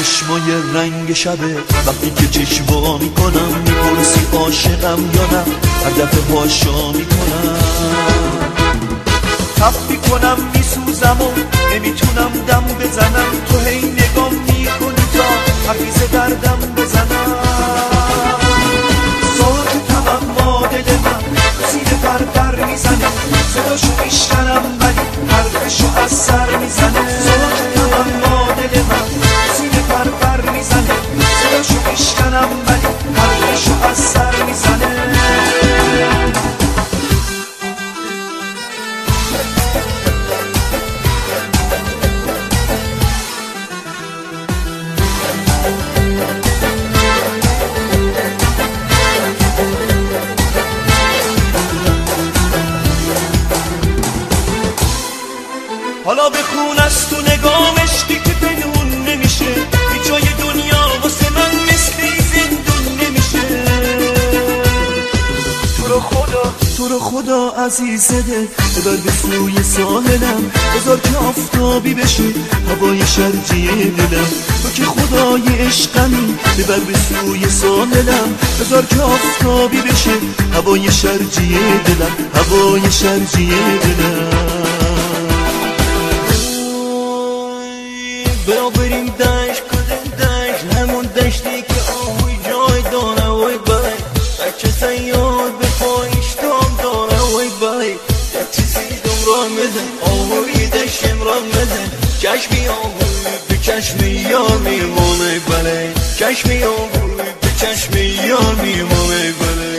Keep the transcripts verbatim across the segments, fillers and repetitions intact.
چشمای رنگ شبه وقتی که چشمو میکنم میپرسی عاشقم یا نه هر دفعه هاشا میکنم تف میکنم میسوزم و نمیتونم دم بزنم تو هی نگام میکنی تا حفیظ دردم بزنم ساکتم اما دل من سینه پر پر میزنه صداشو میشنم ولی حرفشو از سر میزنه ساکتم اما دل من سینه پر پر میزنه صداشو میشنم ولی حرفشو از سر میزنه حالا بخون از تو نگام عشقی که پنهون نمیشه هیچ جای دنیا واسه من مثل زندون نمیشه تو رو خدا تو رو خدا عزیزه دل ببر به سوی ساحلم بذار که آفتابی بشه هوای شرجی دلم تو که خدای عشقمی ببر به سوی ساحلم بذار که آفتابی بشه هوای شرجی دلم هوای شرجی دلم برا بریم دشت کدن دشت همون دشتی که آهوی جای داره وای بای بچه سیاد به پایش دام داره وای بای یک چیزی دم را مزن آهوی دشتم را مزن چشمی آهوی به چشمی یار میمونه بله چشمی آهوی به چشمی یار میمونه بله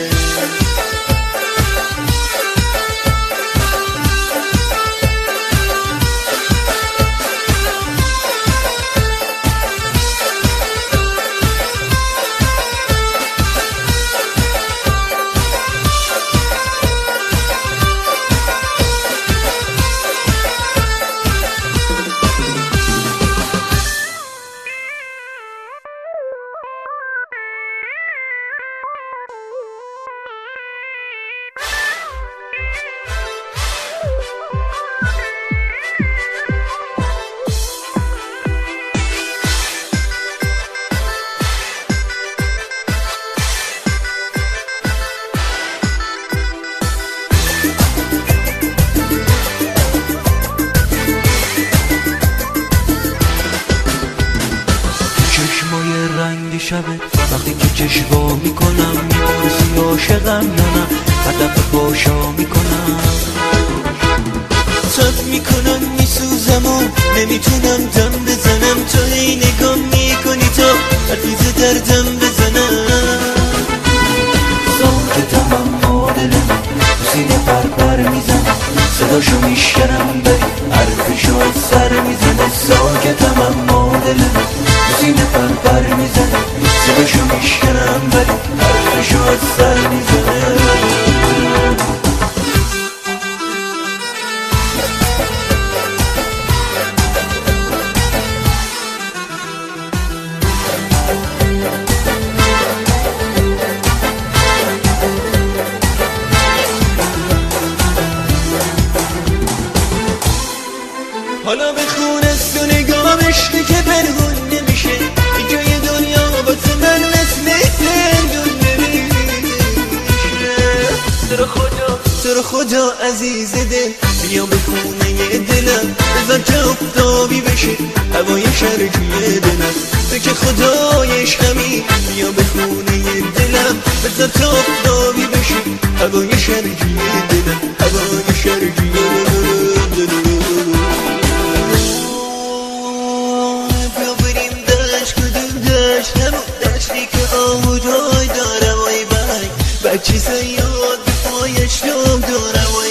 رنگ شبه وقتی که چشوا میکنم میپرسی عاشقم یا نه هدف باشا میکنم تب میکنم میسوزم و نمیتونم دم بزنم تو هی نگام میکنی تا حفیظ دردم بزنم ساکتم اما دلم سینه پر پر میزنم صداشو میشنم بری حرفشو از سر میزنه ساکتم اما دلم سینه پر پر میزنه صداشو میشنم ولی حرفشو از سر میزنه حالا بخون از تو نگام عشقی که پنهون نمیشه این جای دنیا واسه من مثل زندون نمیشه تو رو خدا تو رو خدا عزیز دل بیا به خونه دلم بذار که آفتابی بشه هوای شرجی دلم تو که خدای عشقمی بیا به خونه دلم بذار که آفتابی بشه هوای شرجی دلم هوای شرجی دلم دشتی که آهو جای داره وای بای بچه سیاد به پایش دام داره